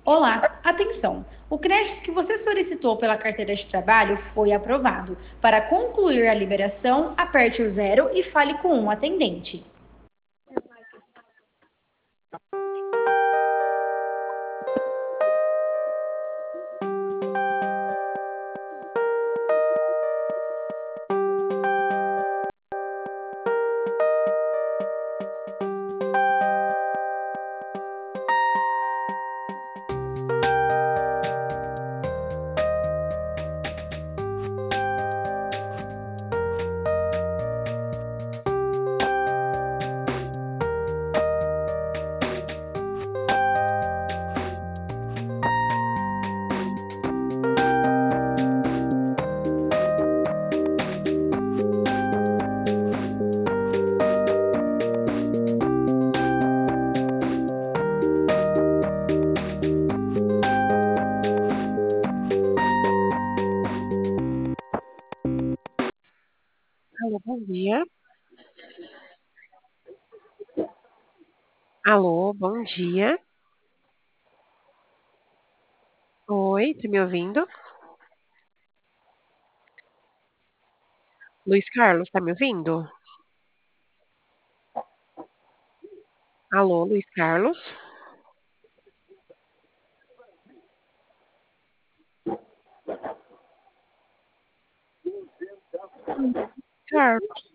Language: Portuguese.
Olá, atenção! O crédito que você solicitou pela carteira de trabalho foi aprovado. Para concluir a liberação, aperte o zero e fale com um atendente. Alô, bom dia. Alô, bom dia. Oi, tá me ouvindo? Luiz Carlos, tá me ouvindo? Alô, Luiz Carlos? Carlos.